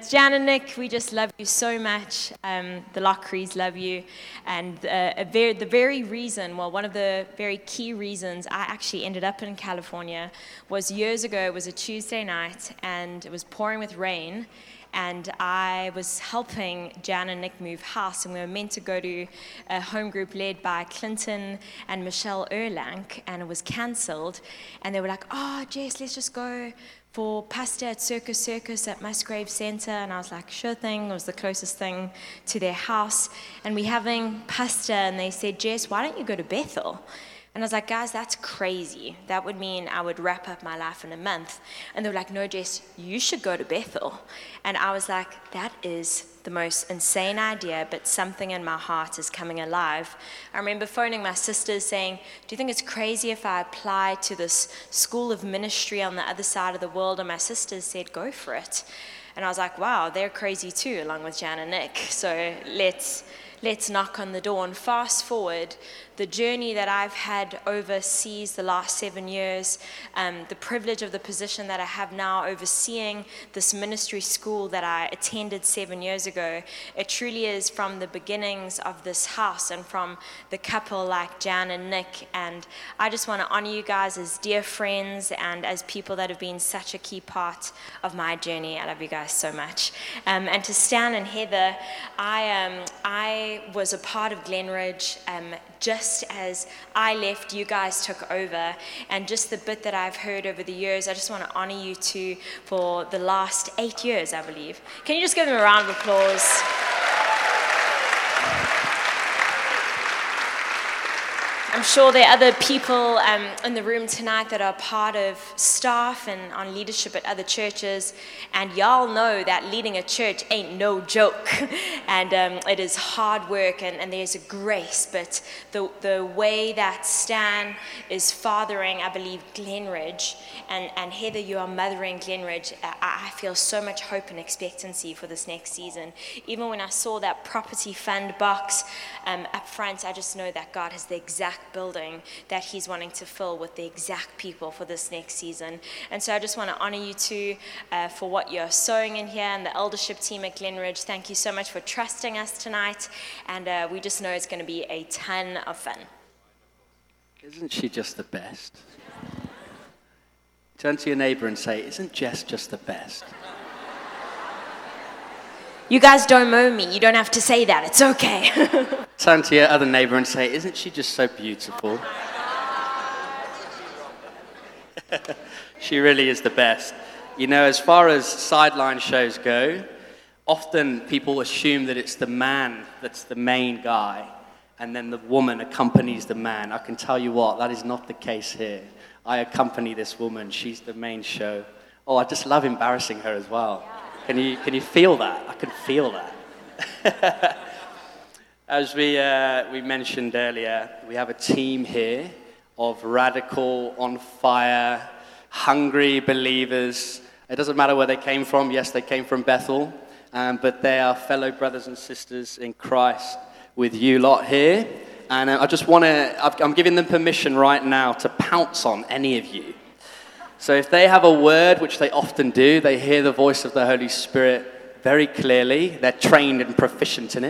Jan and Nick, we just love you so much. The Lockreys love you. And the very reason, well, one of the very key reasons I actually ended up in California was years ago. It was a Tuesday night, and it was pouring with rain. And I was helping Jan and Nick move house, and we were meant to go to a home group led by Clinton and Michelle Erlang, and it was cancelled. And they were like, "Oh, Jess, let's just go for pasta at Circus at Musgrave Center." And I was like, "Sure thing." It was the closest thing to their house. And we're having pasta, and they said, "Jess, why don't you go to Bethel?" And I was like, "Guys, that's crazy. That would mean I would wrap up my life in a month." And they were like, "No, Jess, you should go to Bethel." And I was like, that is the most insane idea, but something in my heart is coming alive. I remember phoning my sisters saying, "Do you think it's crazy if I apply to this school of ministry on the other side of the world?" And my sisters said, "Go for it." And I was like, wow, they're crazy too, along with Jan and Nick. So let's knock on the door. And fast forward, the journey that I've had overseas the last 7 years, the privilege of the position that I have now overseeing this ministry school that I attended 7 years ago, it truly is from the beginnings of this house and from the couple like Jan and Nick. And I just want to honor you guys as dear friends and as people that have been such a key part of my journey. I love you guys so much. And to Stan and Heather, I was a part of Glenridge just as I left, you guys took over. And just the bit that I've heard over the years, I just want to honor you two for the last 8 years, I believe. Can you just give them a round of applause? I'm sure there are other people in the room tonight that are part of staff and on leadership at other churches, and y'all know that leading a church ain't no joke, and it is hard work, and there's a grace, but the way that Stan is fathering, I believe, Glenridge, and Heather, you are mothering Glenridge, I feel so much hope and expectancy for this next season. Even when I saw that property fund box up front, I just know that God has the exact building that he's wanting to fill with the exact people for this next season. And so I just want to honor you two for what you're sowing in here, and the eldership team at Glenridge. Thank you so much for trusting us tonight, and we just know it's going to be a ton of fun. Isn't she just the best? Turn to your neighbor and say, "Isn't Jess just the best?" You guys don't know me. You don't have to say that. It's okay. Turn to your other neighbor and say, "Isn't she just so beautiful?" She really is the best. You know, as far as sideline shows go, often people assume that it's the man that's the main guy, and then the woman accompanies the man. I can tell you what, that is not the case here. I accompany this woman. She's the main show. Oh, I just love embarrassing her as well. Can you feel that? I can feel that. As we mentioned earlier, we have a team here of radical, on fire, hungry believers. It doesn't matter where they came from. Yes, they came from Bethel, but they are fellow brothers and sisters in Christ with you lot here. And I'm giving them permission right now to pounce on any of you. So if they have a word, which they often do, they hear the voice of the Holy Spirit very clearly. They're trained and proficient in it.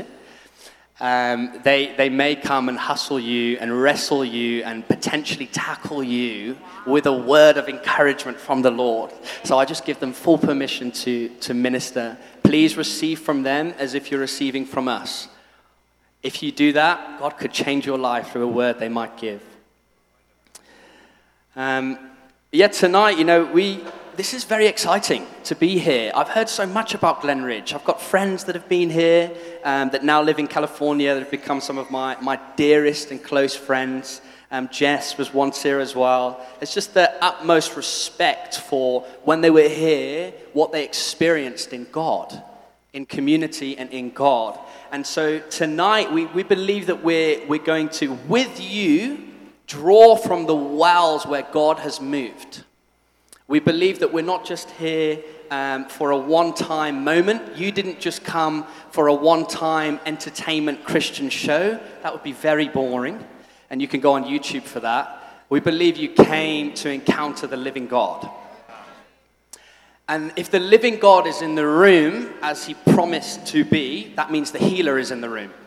They may come and hustle you and wrestle you and potentially tackle you with a word of encouragement from the Lord. So I just give them full permission to minister. Please receive from them as if you're receiving from us. If you do that, God could change your life through a word they might give. Yet tonight, this is very exciting to be here. I've heard so much about Glenridge. I've got friends that have been here that now live in California that have become some of my dearest and close friends. Jess was once here as well. It's just the utmost respect for when they were here, what they experienced in God, in community and in God. And so tonight, we believe that we're going to, with you, draw from the wells where God has moved. We believe that we're not just here for a one-time moment. You didn't just come for a one-time entertainment Christian show. That would be very boring, and you can go on YouTube for that. We believe you came to encounter the living God. And if the living God is in the room, as he promised to be, that means the healer is in the room.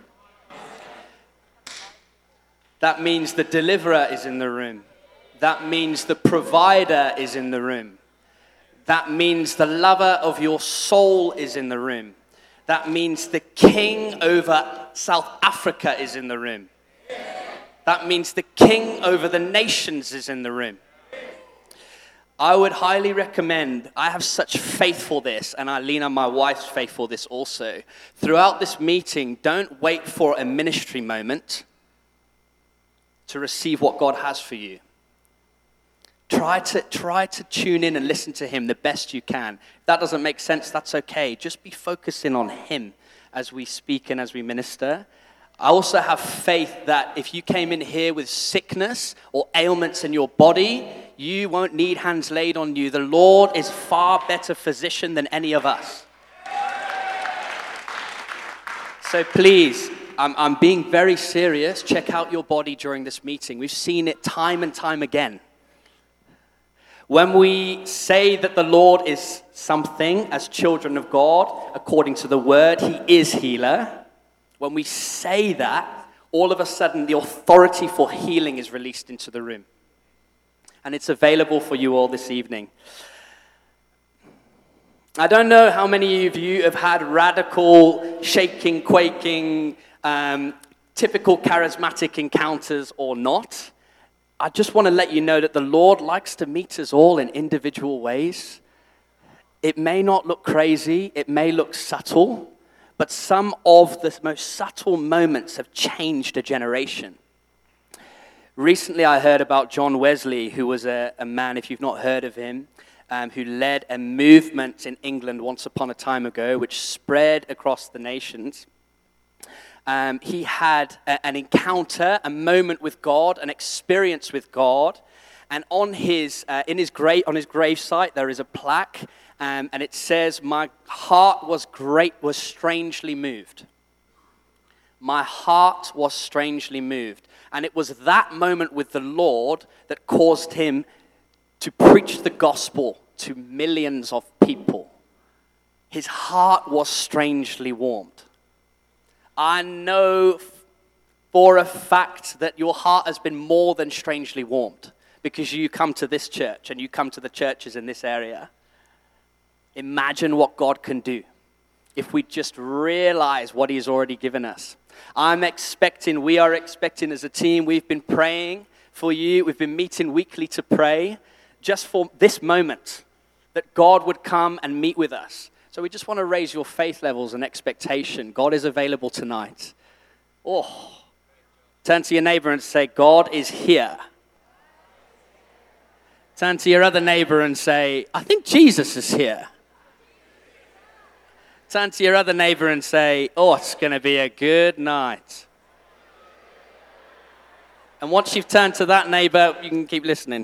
That means the deliverer is in the room. That means the provider is in the room. That means the lover of your soul is in the room. That means the king over South Africa is in the room. That means the king over the nations is in the room. I would highly recommend, I have such faith for this, and Alina, my wife's faith for this also. Throughout this meeting, don't wait for a ministry moment to receive what God has for you. Try to tune in and listen to him the best you can. If that doesn't make sense, that's okay. Just be focusing on him as we speak and as we minister. I also have faith that if you came in here with sickness or ailments in your body, you won't need hands laid on you. The Lord is far better physician than any of us. So please, I'm being very serious. Check out your body during this meeting. We've seen it time and time again. When we say that the Lord is something as children of God, according to the word, he is healer. When we say that, all of a sudden the authority for healing is released into the room. And it's available for you all this evening. I don't know how many of you have had radical, shaking, quaking, typical charismatic encounters or not. I just want to let you know that the Lord likes to meet us all in individual ways. It may not look crazy, it may look subtle, but some of the most subtle moments have changed a generation. Recently, I heard about John Wesley, who was a man, if you've not heard of him, who led a movement in England once upon a time ago, which spread across the nations. He had an encounter, a moment with God, an experience with God, and on his gravesite there is a plaque, and it says, "My heart was strangely moved." My heart was strangely moved. And it was that moment with the Lord that caused him to preach the gospel to millions of people. His heart was strangely warmed. I know for a fact that your heart has been more than strangely warmed because you come to this church and you come to the churches in this area. Imagine what God can do if we just realize what he's already given us. We are expecting as a team, we've been praying for you. We've been meeting weekly to pray just for this moment, that God would come and meet with us. So we just want to raise your faith levels and expectation. God is available tonight. Oh, turn to your neighbor and say, God is here. Turn to your other neighbor and say, I think Jesus is here. Turn to your other neighbor and say, oh, it's going to be a good night. And once you've turned to that neighbor, you can keep listening.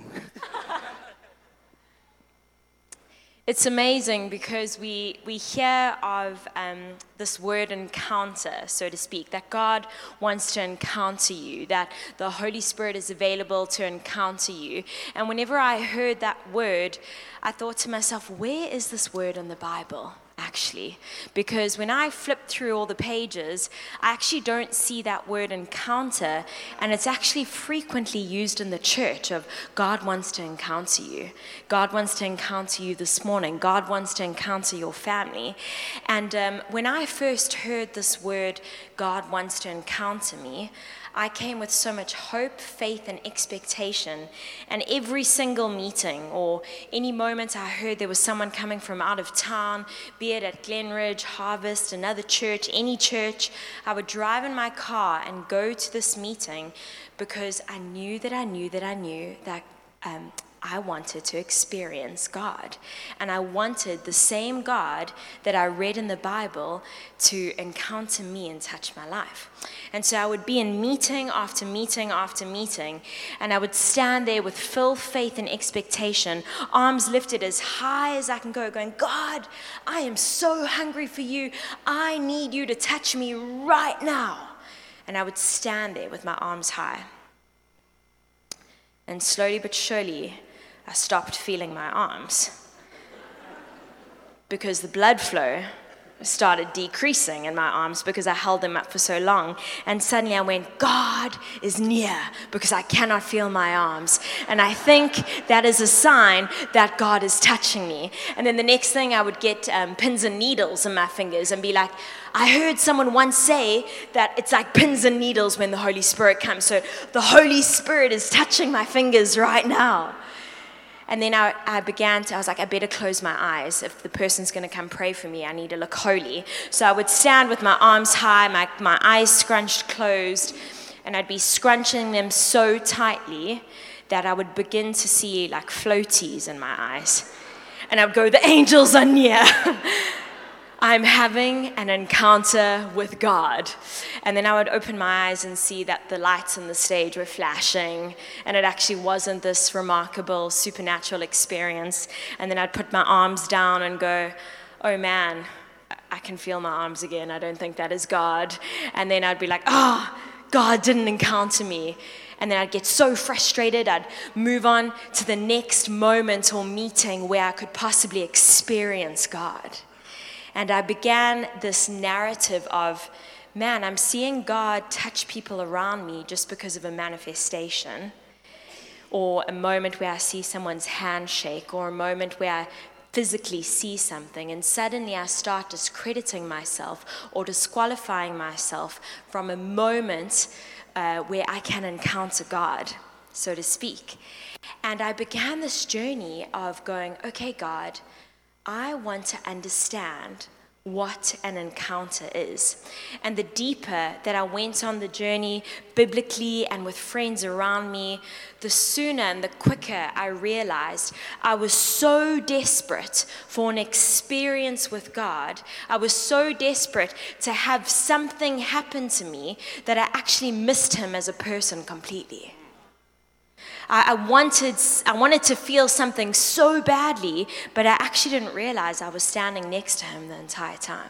It's amazing because we hear of this word encounter, so to speak, that God wants to encounter you, that the Holy Spirit is available to encounter you. And whenever I heard that word, I thought to myself, where is this word in the Bible? Actually, because when I flip through all the pages, I actually don't see that word encounter, and it's actually frequently used in the church of God wants to encounter you. God wants to encounter you this morning. God wants to encounter your family. And when I first heard this word, God wants to encounter me, I came with so much hope, faith, and expectation. And every single meeting or any moment I heard there was someone coming from out of town, be it at Glenridge, Harvest, another church, any church, I would drive in my car and go to this meeting because I knew that I wanted to experience God. And I wanted the same God that I read in the Bible to encounter me and touch my life. And so I would be in meeting after meeting after meeting, and I would stand there with full faith and expectation, arms lifted as high as I can go, going, God, I am so hungry for you. I need you to touch me right now. And I would stand there with my arms high. And slowly but surely, I stopped feeling my arms. because the blood flow started decreasing in my arms because I held them up for so long. And suddenly I went, God is near, because I cannot feel my arms. And I think that is a sign that God is touching me. And then the next thing, I would get pins and needles in my fingers and be like, I heard someone once say that it's like pins and needles when the Holy Spirit comes. So the Holy Spirit is touching my fingers right now. And then I was like, I better close my eyes. If the person's going to come pray for me, I need to look holy. So I would stand with my arms high, my eyes scrunched closed, and I'd be scrunching them so tightly that I would begin to see like floaties in my eyes. And I would go, the angels are near. I'm having an encounter with God. And then I would open my eyes and see that the lights on the stage were flashing, and it actually wasn't this remarkable supernatural experience. And then I'd put my arms down and go, oh man, I can feel my arms again. I don't think that is God. And then I'd be like, God didn't encounter me. And then I'd get so frustrated, I'd move on to the next moment or meeting where I could possibly experience God. And I began this narrative of, man, I'm seeing God touch people around me just because of a manifestation, or a moment where I see someone's hand shake, or a moment where I physically see something, and suddenly I start discrediting myself or disqualifying myself from a moment where I can encounter God, so to speak. And I began this journey of going, okay, God, I want to understand what an encounter is. And the deeper that I went on the journey biblically and with friends around me, the sooner and the quicker I realized I was so desperate for an experience with God. I was so desperate to have something happen to me that I actually missed him as a person completely. I wanted to feel something so badly, but I actually didn't realize I was standing next to him the entire time.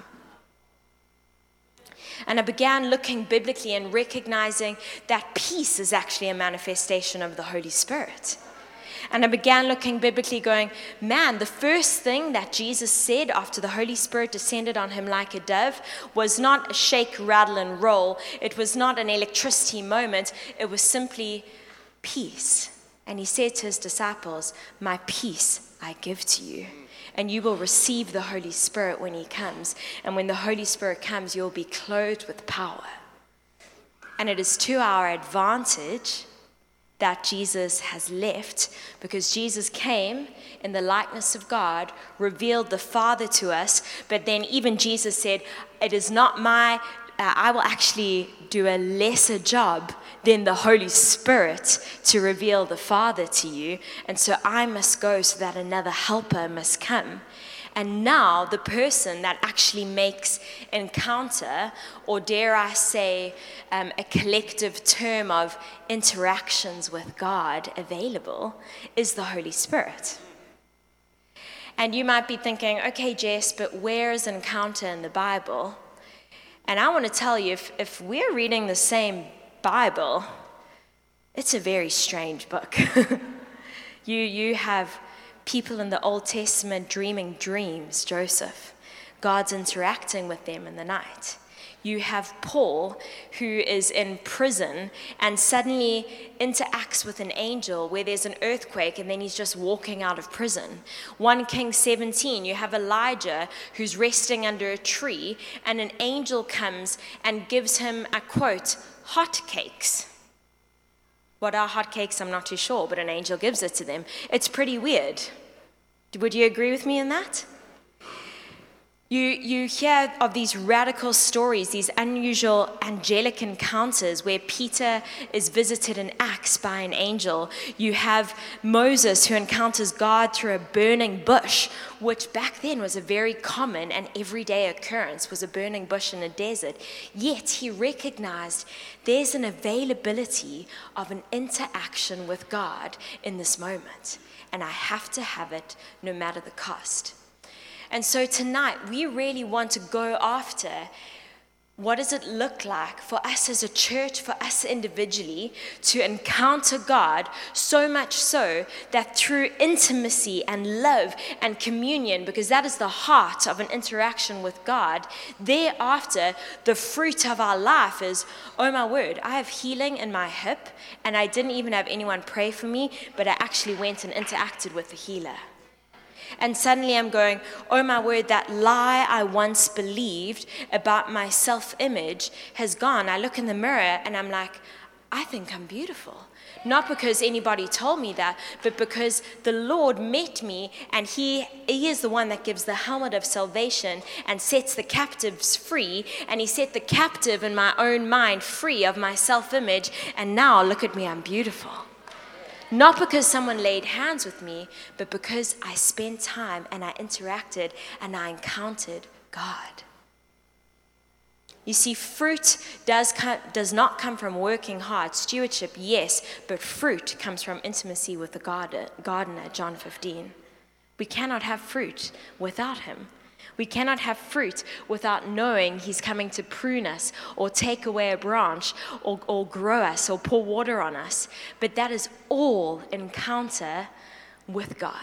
And I began looking biblically and recognizing that peace is actually a manifestation of the Holy Spirit. And I began looking biblically going, man, the first thing that Jesus said after the Holy Spirit descended on him like a dove was not a shake, rattle, and roll. It was not an electricity moment. It was simply peace. And he said to his disciples, my peace I give to you. And you will receive the Holy Spirit when he comes. And when the Holy Spirit comes, you'll be clothed with power. And it is to our advantage that Jesus has left, because Jesus came in the likeness of God, revealed the Father to us, but then even Jesus said, it is not I will actually do a lesser job than the Holy Spirit to reveal the Father to you. And so I must go so that another helper must come. And now the person that actually makes encounter, or dare I say, a collective term of interactions with God available, is the Holy Spirit. And you might be thinking, okay, Jess, but where is encounter in the Bible? And I want to tell you, if we're reading the same Bible, it's a very strange book. You have people in the Old Testament dreaming dreams, Joseph. God's interacting with them in the night. You have Paul, who is in prison and suddenly interacts with an angel where there's an earthquake, and then he's just walking out of prison. 1 Kings 17, you have Elijah who's resting under a tree, and an angel comes and gives him a quote, hotcakes. What are hotcakes? I'm not too sure, but an angel gives it to them. It's pretty weird. Would you agree with me in that? You hear of these radical stories, these unusual angelic encounters where Peter is visited in Acts by an angel. You have Moses who encounters God through a burning bush, which back then was a very common and everyday occurrence, was a burning bush in a desert. Yet he recognized there's an availability of an interaction with God in this moment, and I have to have it no matter the cost. And so tonight, we really want to go after What does it look like for us as a church, for us individually, to encounter God so much so that through intimacy and love and communion, because that is the heart of an interaction with God, thereafter, the fruit of our life is, oh my word, I have healing in my hip, and I didn't even have anyone pray for me, but I actually went and interacted with the healer. And suddenly I'm going, oh my word, that lie I once believed about my self-image has gone. I look in the mirror and I'm like, I think I'm beautiful. Not because anybody told me that, but because the Lord met me, and He is the one that gives the helmet of salvation and sets the captives free. And He set the captive in my own mind free of my self-image. And now look at me, I'm beautiful. Not because someone laid hands with me, but because I spent time and I interacted and I encountered God. You see, fruit does not come from working hard. Stewardship, yes, but fruit comes from intimacy with the gardener, John 15. We cannot have fruit without Him. We cannot have fruit without knowing He's coming to prune us or take away a branch or grow us or pour water on us. But that is all encounter with God.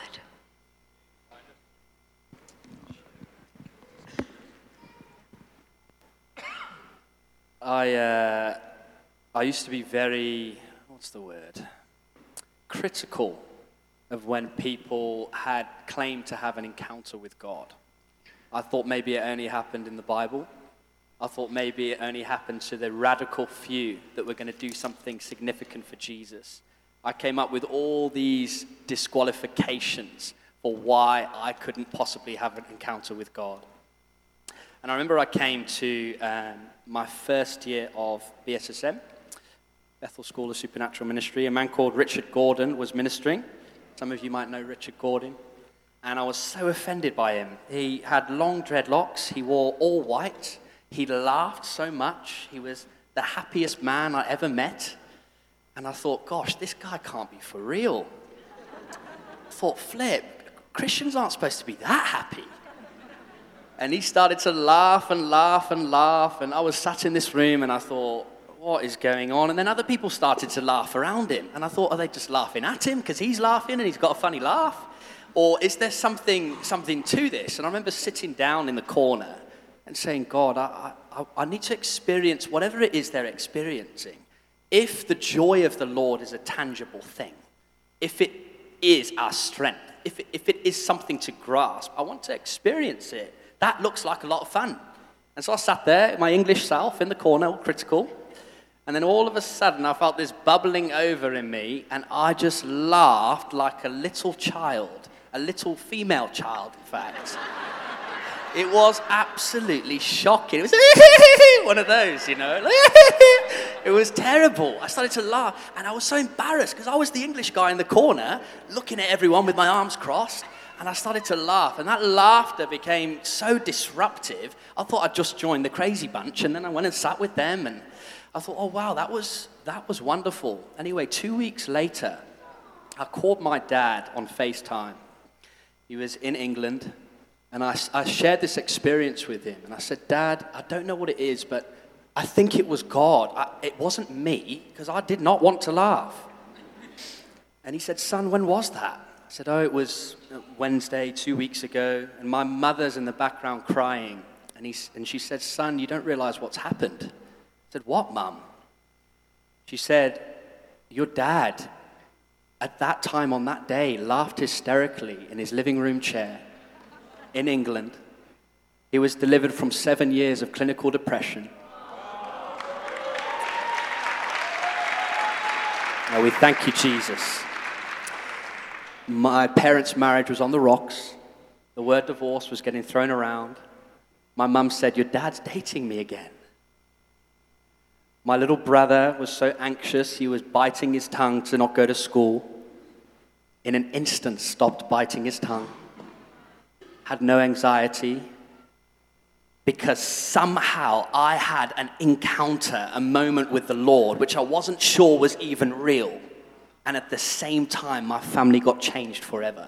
I used to be very, critical of when people had claimed to have an encounter with God. I thought maybe it only happened in the Bible. I thought maybe it only happened to the radical few that were going to do something significant for Jesus. I came up with all these disqualifications for why I couldn't possibly have an encounter with God. And I remember I came to my first year of BSSM, Bethel School of Supernatural Ministry. A man called Richard Gordon was ministering. Some of you might know Richard Gordon. And I was so offended by him. He had long dreadlocks. He wore all white. He laughed so much. He was the happiest man I ever met. And I thought, gosh, this guy can't be for real. I thought, flip, Christians aren't supposed to be that happy. And he started to laugh and laugh and laugh. And I was sat in this room and I thought, what is going on? And then other people started to laugh around him. And I thought, are they just laughing at him because he's laughing and he's got a funny laugh? Or is there something to this? And I remember sitting down in the corner and saying, God, I need to experience whatever it is they're experiencing. If the joy of the Lord is a tangible thing, if it is our strength, if it is something to grasp, I want to experience it. That looks like a lot of fun. And so I sat there, my English self, in the corner, all critical. And then all of a sudden, I felt this bubbling over in me, and I just laughed like a little child. A little female child, in fact. It was absolutely shocking. It was one of those, you know. It was terrible. I started to laugh, and I was so embarrassed because I was the English guy in the corner, looking at everyone with my arms crossed, and I started to laugh, and that laughter became so disruptive. I thought I'd just joined the crazy bunch, and then I went and sat with them, and I thought, oh wow, that was wonderful. Anyway, 2 weeks later, I called my dad on FaceTime. He was in England, and I shared this experience with him. And I said, Dad, I don't know what it is, but I think it was God. It wasn't me, because I did not want to laugh. And he said, son, when was that? I said, oh, it was Wednesday, 2 weeks ago, and my mother's in the background crying. And she said, son, you don't realize what's happened. I said, what, Mum? She said, your dad, at that time on that day, laughed hysterically in his living room chair in England. He was delivered from 7 years of clinical depression. Oh, we thank you, Jesus. My parents' marriage was on the rocks. The word divorce was getting thrown around. My mum said, your dad's dating me again. My little brother was so anxious, he was biting his tongue to not go to school. In an instant, stopped biting his tongue. Had no anxiety. Because somehow I had an encounter, a moment with the Lord, which I wasn't sure was even real. And at the same time, my family got changed forever.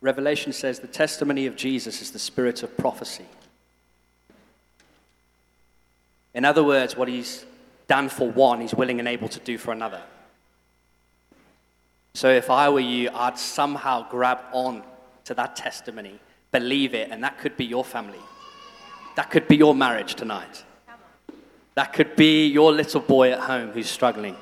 Revelation says the testimony of Jesus is the spirit of prophecy. In other words, what he's done for one, he's willing and able to do for another. So if I were you, I'd somehow grab on to that testimony, believe it, and that could be your family. That could be your marriage tonight. That could be your little boy at home who's struggling.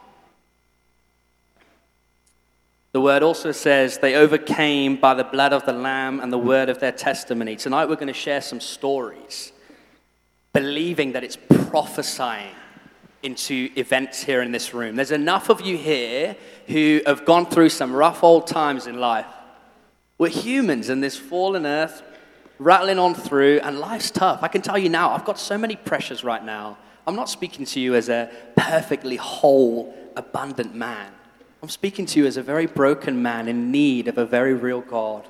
The word also says they overcame by the blood of the Lamb and the word of their testimony. Tonight we're going to share some stories, believing that it's prophesying into events here in this room. There's enough of you here who have gone through some rough old times in life. We're humans in this fallen earth, rattling on through, and life's tough. I can tell you now, I've got so many pressures right now. I'm not speaking to you as a perfectly whole, abundant man. I'm speaking to you as a very broken man in need of a very real God.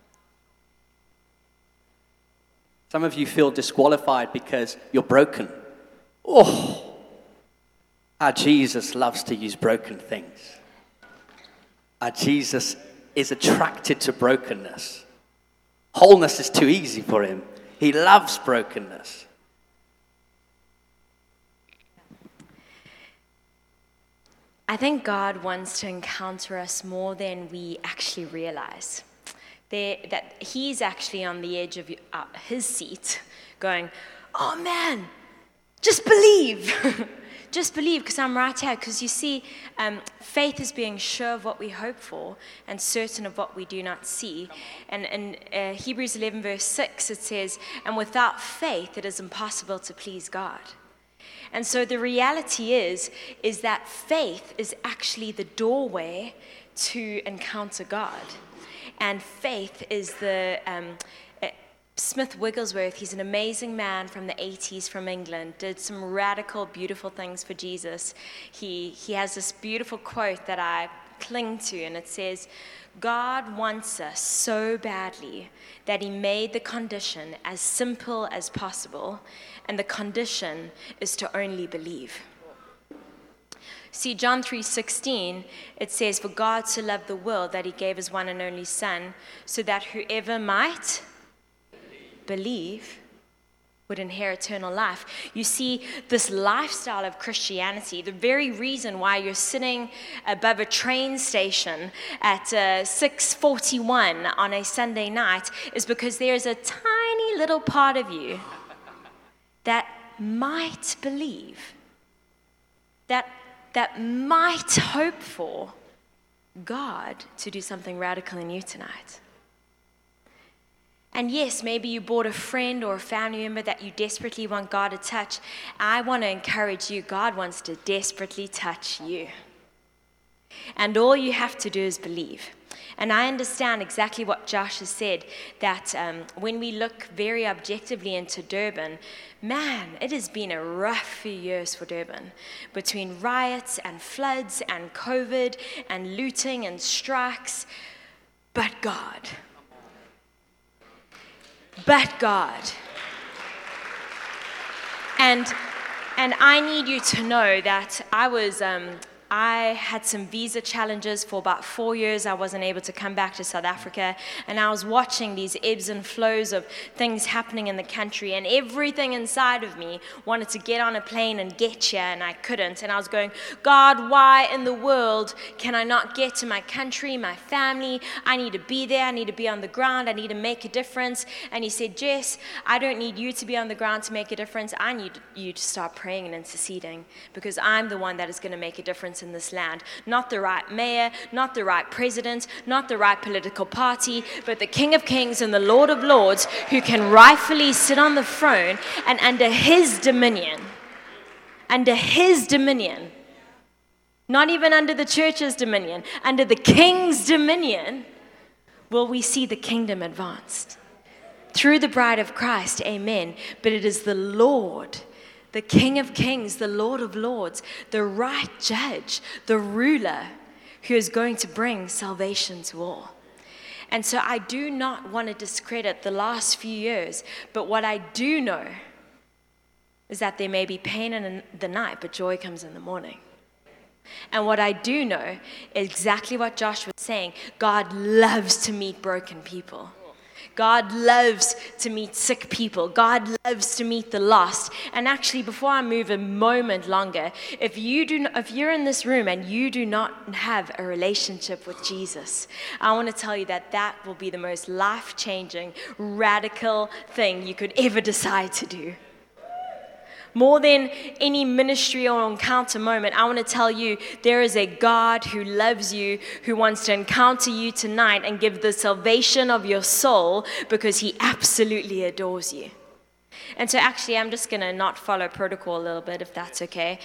Some of you feel disqualified because you're broken. Oh, our Jesus loves to use broken things. Our Jesus is attracted to brokenness. Wholeness is too easy for him. He loves brokenness. I think God wants to encounter us more than we actually realize. That he's actually on the edge of his seat going, oh man, just believe. Just believe, because I'm right here. Because you see, faith is being sure of what we hope for and certain of what we do not see. And in Hebrews 11 verse 6, it says, and without faith, it is impossible to please God. And so the reality is that faith is actually the doorway to encounter God. And faith is the, Smith Wigglesworth, he's an amazing man from the 80s from England, did some radical, beautiful things for Jesus. He has this beautiful quote that I cling to, and it says, God wants us so badly that he made the condition as simple as possible, and the condition is to only believe. See, John 3:16, it says, for God so loved the world that he gave his one and only Son, so that whoever might believe would inherit eternal life. You see, this lifestyle of Christianity, the very reason why you're sitting above a train station at 6:41 on a Sunday night is because there's a tiny little part of you that might believe, that might hope for God to do something radical in you tonight. And yes, maybe you brought a friend or a family member that you desperately want God to touch. I want to encourage you, God wants to desperately touch you. And all you have to do is believe. And I understand exactly what Josh has said, that when we look very objectively into Durban, man, it has been a rough few years for Durban. Between riots and floods and COVID and looting and strikes. But God. But God. And I need you to know that I had some visa challenges for about 4 years. I wasn't able to come back to South Africa, and I was watching these ebbs and flows of things happening in the country, and everything inside of me wanted to get on a plane and get here, and I couldn't. And I was going, God, why in the world can I not get to my country, my family? I need to be there. I need to be on the ground. I need to make a difference. And he said, Jess, I don't need you to be on the ground to make a difference. I need you to start praying and interceding, because I'm the one that is going to make a difference in this land. Not the right mayor, not the right president, not the right political party, but the King of Kings and the Lord of Lords, who can rightfully sit on the throne, and under his dominion, not even under the church's dominion, under the King's dominion, will we see the kingdom advanced. Through the bride of Christ, amen. But it is the Lord, the King of Kings, the Lord of Lords, the right judge, the ruler, who is going to bring salvation to all. And so I do not want to discredit the last few years, but what I do know is that there may be pain in the night, but joy comes in the morning. And what I do know is exactly what Josh was saying. God loves to meet broken people. God loves to meet sick people. God loves to meet the lost. And actually, before I move a moment longer, if you're in this room and you do not have a relationship with Jesus, I want to tell you that will be the most life-changing, radical thing you could ever decide to do. More than any ministry or encounter moment, I want to tell you there is a God who loves you, who wants to encounter you tonight and give the salvation of your soul because he absolutely adores you. And so actually, I'm just going to not follow protocol a little bit, if that's okay.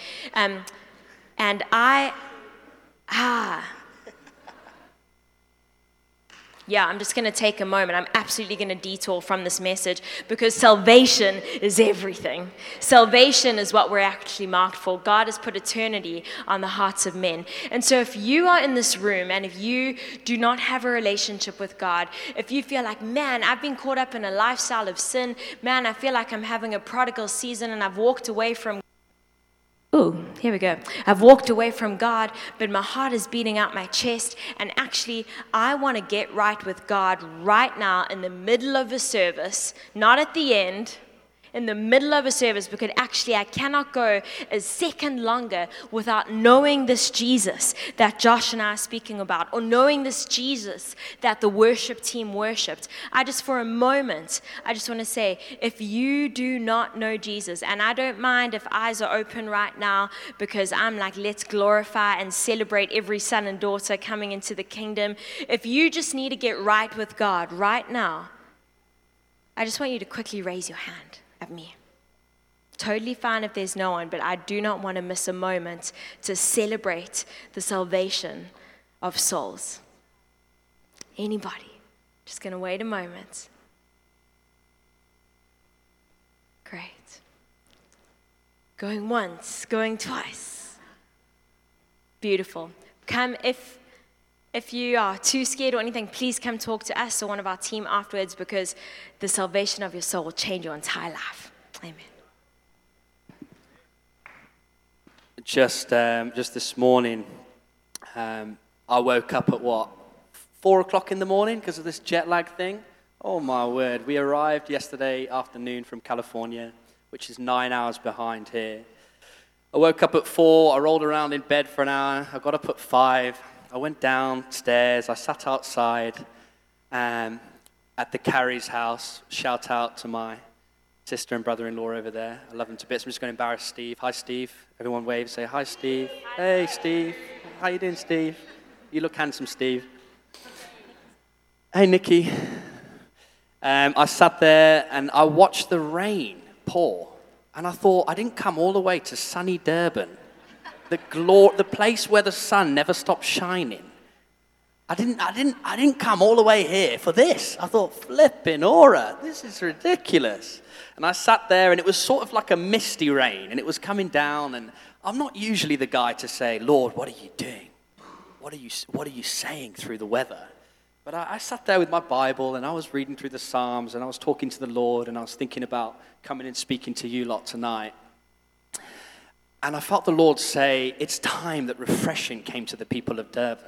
I'm just going to take a moment. I'm absolutely going to detour from this message because salvation is everything. Salvation is what we're actually marked for. God has put eternity on the hearts of men. And so if you are in this room and if you do not have a relationship with God, if you feel like, man, I've been caught up in a lifestyle of sin, man, I feel like I'm having a prodigal season and I've walked away from here we go. I've walked away from God, but my heart is beating out my chest. And actually, I want to get right with God right now in the middle of a service, not at the end, in the middle of a service, because actually I cannot go a second longer without knowing this Jesus that Josh and I are speaking about, or knowing this Jesus that the worship team worshipped. For a moment, I just want to say, if you do not know Jesus, and I don't mind if eyes are open right now, because I'm like, let's glorify and celebrate every son and daughter coming into the kingdom. If you just need to get right with God right now, I just want you to quickly raise your hand at me. Totally fine if there's no one, but I do not want to miss a moment to celebrate the salvation of souls. Anybody? Just going to wait a moment. Great. Going once, going twice. Beautiful. Come, if you are too scared or anything, please come talk to us or one of our team afterwards, because the salvation of your soul will change your entire life. Amen. Just this morning, I woke up at 4 o'clock in the morning because of this jet lag thing. Oh my word. We arrived yesterday afternoon from California, which is 9 hours behind here. I woke up at 4, I rolled around in bed for an hour, I got up at 5. I went downstairs, I sat outside at the Carey's house. Shout out to my sister and brother-in-law over there. I love them to bits. I'm just going to embarrass Steve. Hi, Steve. Everyone wave, say hi, Steve. Hey, Steve. How you doing, Steve? You look handsome, Steve. Hey, Nikki. I sat there and I watched the rain pour. And I thought, I didn't come all the way to sunny Durban, the place where the sun never stops shining. I didn't come all the way here for this. I thought, flipping aura, this is ridiculous. And I sat there, and it was sort of like a misty rain, and it was coming down. And I'm not usually the guy to say, Lord, what are you doing? What are you saying through the weather? But I sat there with my Bible, and I was reading through the Psalms, and I was talking to the Lord, and I was thinking about coming and speaking to you lot tonight. And I felt the Lord say, it's time that refreshing came to the people of Durban.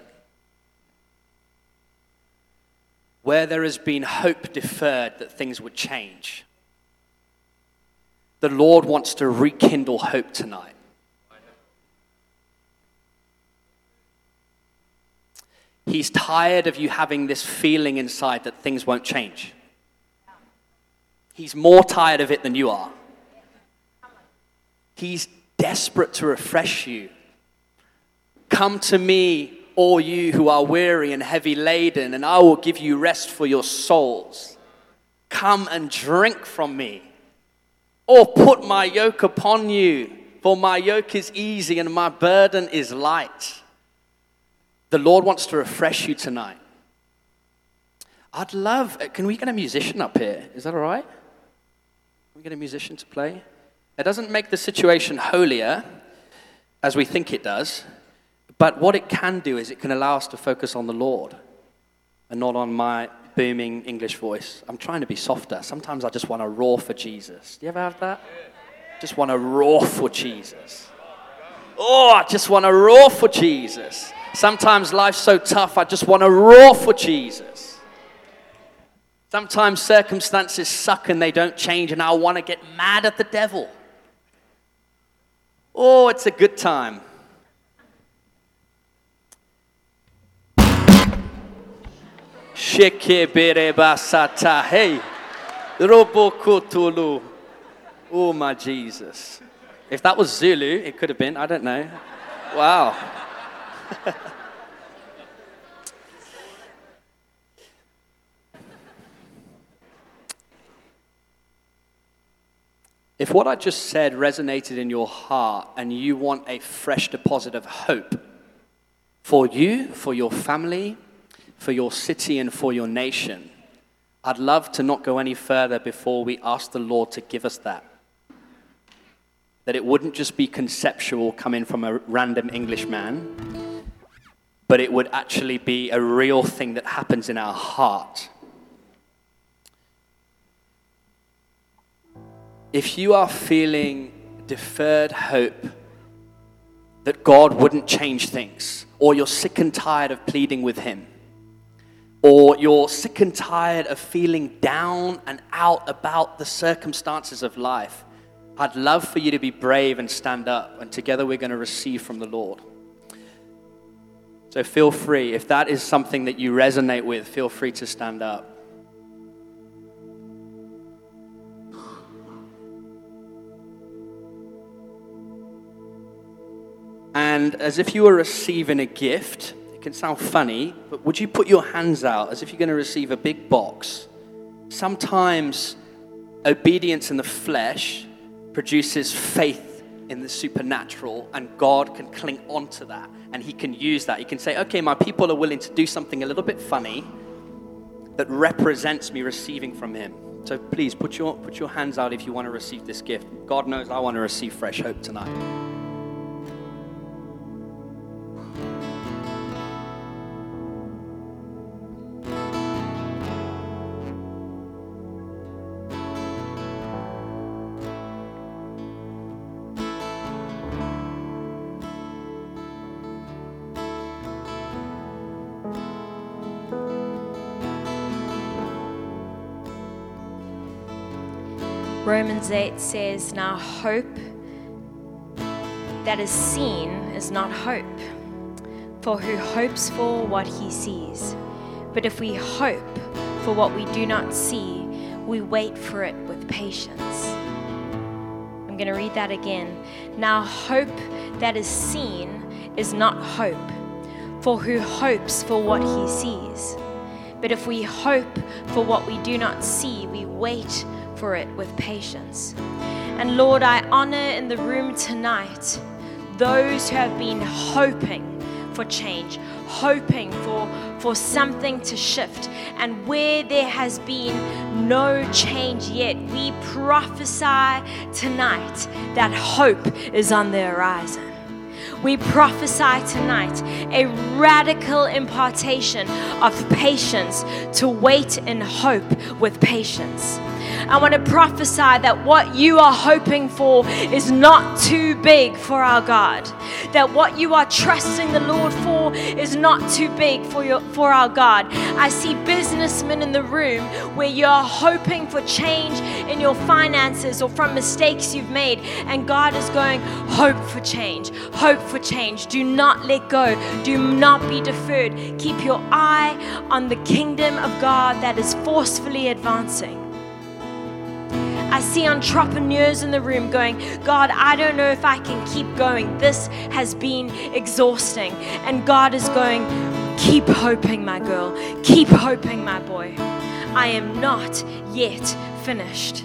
Where there has been hope deferred that things would change, the Lord wants to rekindle hope tonight. He's tired of you having this feeling inside that things won't change. He's more tired of it than you are. He's desperate to refresh you. Come to me, all you who are weary and heavy laden, and I will give you rest for your souls. Come and drink from me. Or put my yoke upon you, for my yoke is easy and my burden is light. The Lord wants to refresh you tonight. Can we get a musician up here? Is that all right? Can we get a musician to play? It doesn't make the situation holier, as we think it does, but what it can do is it can allow us to focus on the Lord and not on my booming English voice. I'm trying to be softer. Sometimes I just want to roar for Jesus. Do you ever have that? Just want to roar for Jesus. Oh, I just want to roar for Jesus. Sometimes life's so tough, I just want to roar for Jesus. Sometimes circumstances suck and they don't change, and I want to get mad at the devil. Oh, it's a good time. Hey, Robokotulu. Oh, my Jesus. If that was Zulu, it could have been. I don't know. Wow. If what I just said resonated in your heart and you want a fresh deposit of hope for you, for your family, for your city, and for your nation, I'd love to not go any further before we ask the Lord to give us that. That it wouldn't just be conceptual coming from a random Englishman, but it would actually be a real thing that happens in our heart. If you are feeling deferred hope that God wouldn't change things, or you're sick and tired of pleading with Him, or you're sick and tired of feeling down and out about the circumstances of life, I'd love for you to be brave and stand up, and together we're going to receive from the Lord. So feel free, if that is something that you resonate with, feel free to stand up. And as if you were receiving a gift, it can sound funny, but would you put your hands out as if you're going to receive a big box? Sometimes obedience in the flesh produces faith in the supernatural, and God can cling onto that, and He can use that. He can say, okay, my people are willing to do something a little bit funny that represents me receiving from Him. So please put your hands out if you want to receive this gift. God knows I want to receive fresh hope tonight. Romans 8 says, now hope that is seen is not hope, for who hopes for what he sees? But if we hope for what we do not see, we wait for it with patience. I'm going to read that again. Now hope that is seen is not hope, for who hopes for what he sees? But if we hope for what we do not see, we wait for it with patience. And Lord, I honor in the room tonight those who have been hoping for change, hoping for something to shift. And where there has been no change yet, we prophesy tonight that hope is on the horizon. We prophesy tonight a radical impartation of patience to wait in hope with patience. I want to prophesy that what you are hoping for is not too big for our God. That what you are trusting the Lord for is not too big for our God. I see businessmen in the room where you are hoping for change in your finances or from mistakes you've made, and God is going, hope for change, hope for change. Do not let go. Do not be deferred. Keep your eye on the kingdom of God that is forcefully advancing. I see entrepreneurs in the room going, God, I don't know if I can keep going. This has been exhausting. And God is going, keep hoping, my girl. Keep hoping, my boy. I am not yet finished.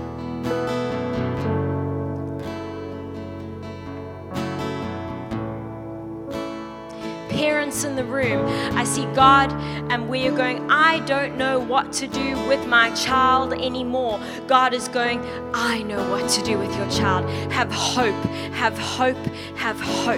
Parents in the room, I see God, and where you're going, I don't know what to do with my child anymore. God is going, I know what to do with your child. Have hope, have hope, have hope.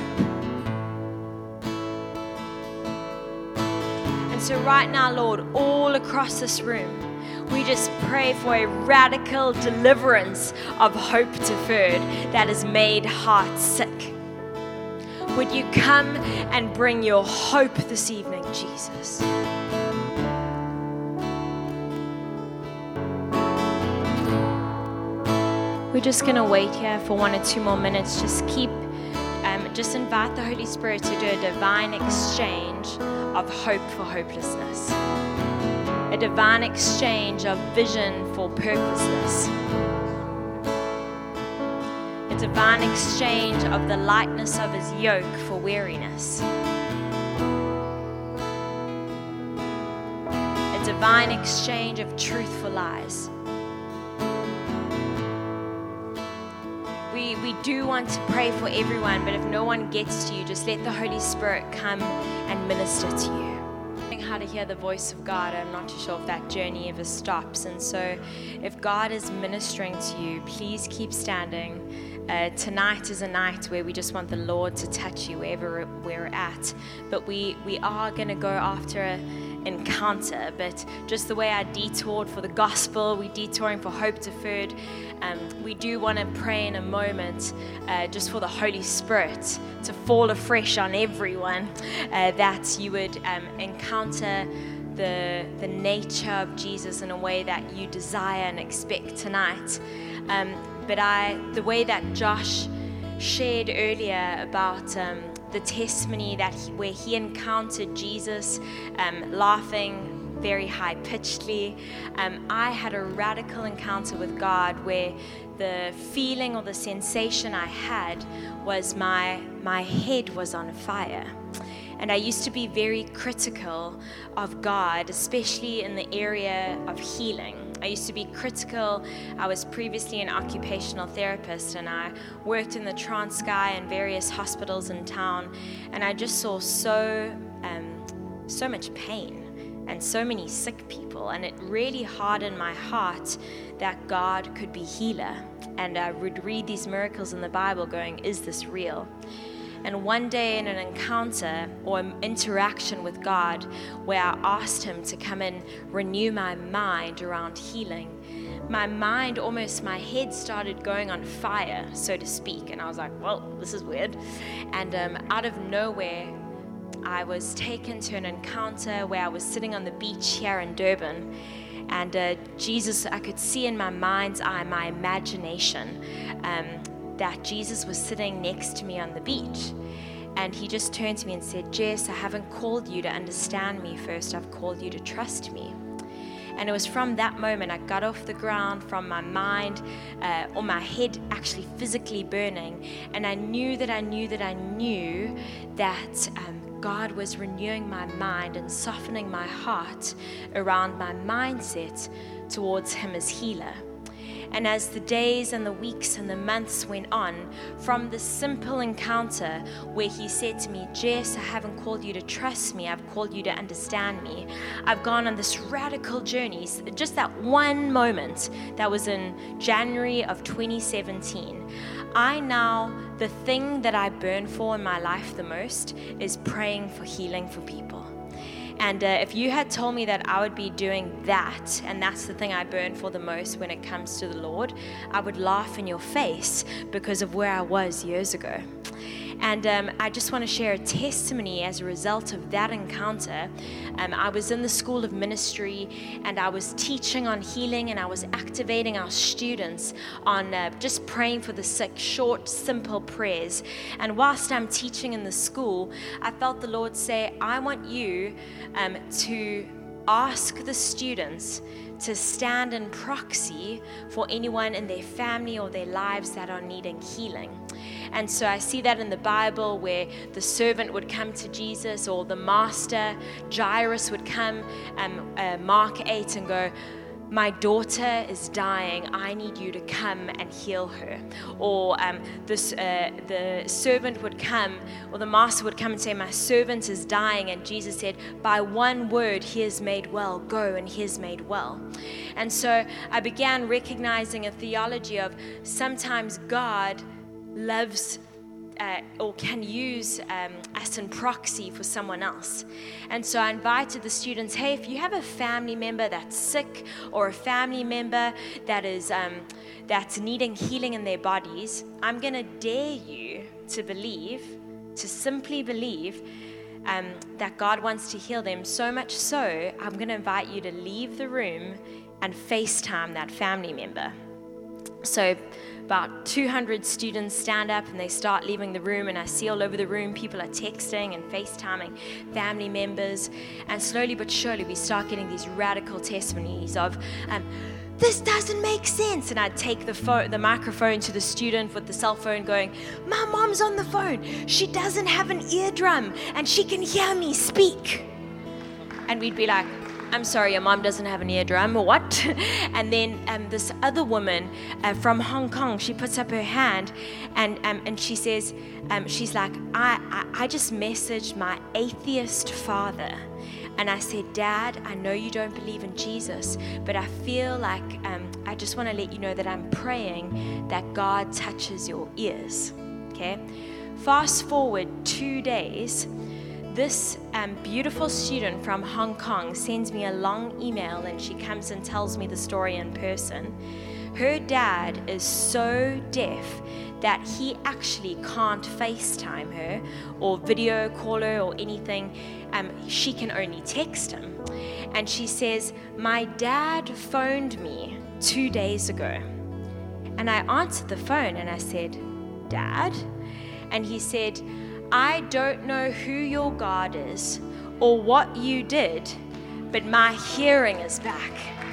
And so right now, Lord, all across this room, we just pray for a radical deliverance of hope deferred that has made hearts sick. Would you come and bring your hope this evening, Jesus? We're just going to wait here for 1 or 2 more minutes. Just invite the Holy Spirit to do a divine exchange of hope for hopelessness. A divine exchange of vision for purposeless. A divine exchange of the lightness of his yoke for weariness. A divine exchange of truth for lies. We do want to pray for everyone, but if no one gets to you, just let the Holy Spirit come and minister to you. How to hear the voice of God. I'm not too sure if that journey ever stops. And so if God is ministering to you, please keep standing. Tonight is a night where we just want the Lord to touch you wherever we're at. But we are going to go after an encounter. But just the way I detoured for the gospel, we're detouring for Hope Deferred. We do want to pray in a moment just for the Holy Spirit to fall afresh on everyone, that you would encounter the nature of Jesus in a way that you desire and expect tonight. But the way that Josh shared earlier about the testimony where he encountered Jesus laughing very high-pitchedly, I had a radical encounter with God where the feeling or the sensation I had was my head was on fire. And I used to be very critical of God, especially in the area of healing. I used to be critical. I was previously an occupational therapist, and I worked in the Transkei and various hospitals in town, and I just saw so much pain and so many sick people, and it really hardened my heart that God could be healer. And I would read these miracles in the Bible going, is this real? And one day in an encounter or an interaction with God where I asked him to come and renew my mind around healing, my head started going on fire, so to speak. And I was like, well, this is weird. And out of nowhere, I was taken to an encounter where I was sitting on the beach here in Durban. And Jesus, I could see in my mind's eye, my imagination, that Jesus was sitting next to me on the beach. And he just turned to me and said, Jess, I haven't called you to understand me first. I've called you to trust me. And it was from that moment I got off the ground from my mind, or my head actually physically burning. And I knew that God was renewing my mind and softening my heart around my mindset towards him as healer. And as the days and the weeks and the months went on, from the simple encounter where he said to me, Jess, I haven't called you to trust me, I've called you to understand me. I've gone on this radical journey. Just that one moment, that was in January of 2017. The thing that I burn for in my life the most is praying for healing for people. And if you had told me that I would be doing that, and that's the thing I burn for the most when it comes to the Lord, I would laugh in your face because of where I was years ago. And I just want to share a testimony as a result of that encounter. I was in the School of Ministry, and I was teaching on healing, and I was activating our students on just praying for the sick, short, simple prayers. And whilst I'm teaching in the school, I felt the Lord say, I want you to ask the students to stand in proxy for anyone in their family or their lives that are needing healing. And so I see that in the Bible where the servant would come to Jesus, or the master, Jairus, would come, Mark 8, and go, my daughter is dying, I need you to come and heal her. Or the servant would come, or the master would come and say, my servant is dying. And Jesus said, by one word he is made well, go, and he is made well. And so I began recognizing a theology of sometimes God loves or can use us in proxy for someone else. And so I invited the students, hey, if you have a family member that's sick, or a family member that is that's needing healing in their bodies, I'm going to dare you to believe to simply believe that God wants to heal them, so much so, I'm going to invite you to leave the room and FaceTime that family member. So about 200 students stand up and they start leaving the room, and I see all over the room people are texting and FaceTiming family members, and slowly but surely we start getting these radical testimonies of this doesn't make sense. And I'd take the microphone to the student with the cell phone going, my mom's on the phone, she doesn't have an eardrum and she can hear me speak. And we'd be like, I'm sorry, your mom doesn't have an eardrum, or what? And then this other woman from Hong Kong, she puts up her hand and she says, she's like, I just messaged my atheist father. And I said, Dad, I know you don't believe in Jesus, but I feel like I just want to let you know that I'm praying that God touches your ears. Okay? Fast forward 2 days, this beautiful student from Hong Kong sends me a long email, and she comes and tells me the story in person. Her dad is so deaf that he actually can't FaceTime her or video call her or anything. She can only text him. And she says, my dad phoned me 2 days ago. And I answered the phone and I said, Dad? And he said, I don't know who your God is or what you did, but my hearing is back.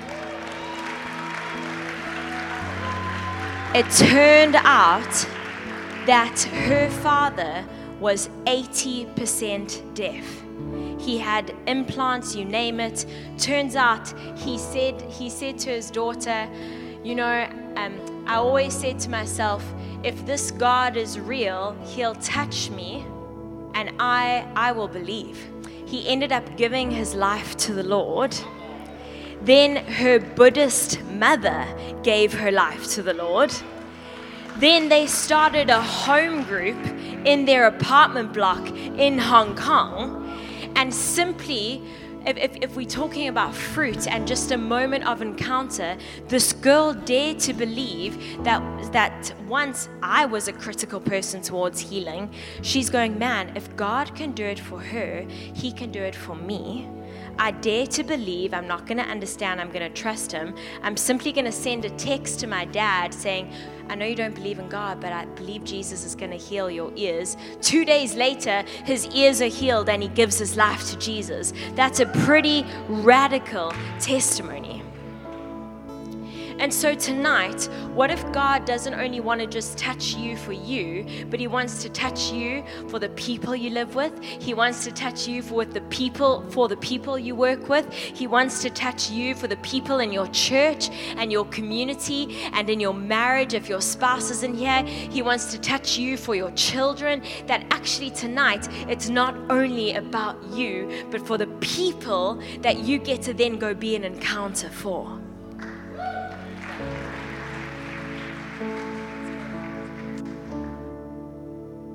It turned out that her father was 80% deaf. He had implants, you name it. Turns out he said to his daughter, you know, I always said to myself, if this God is real, he'll touch me and I will believe. He ended up giving his life to the Lord. Then her Buddhist mother gave her life to the Lord. Then they started a home group in their apartment block in Hong Kong. And simply, if we're talking about fruit and just a moment of encounter, this girl dared to believe that once I was a critical person towards healing, she's going, man, if God can do it for her, he can do it for me. I dare to believe. I'm not going to understand. I'm going to trust him. I'm simply going to send a text to my dad saying, I know you don't believe in God, but I believe Jesus is going to heal your ears. 2 days later, his ears are healed and he gives his life to Jesus. That's a pretty radical testimony. And so tonight, what if God doesn't only want to just touch you for you, but he wants to touch you for the people you live with. He wants to touch you for the people you work with. He wants to touch you for the people in your church and your community and in your marriage if your spouse is in here. He wants to touch you for your children. That actually tonight, it's not only about you, but for the people that you get to then go be an encounter for.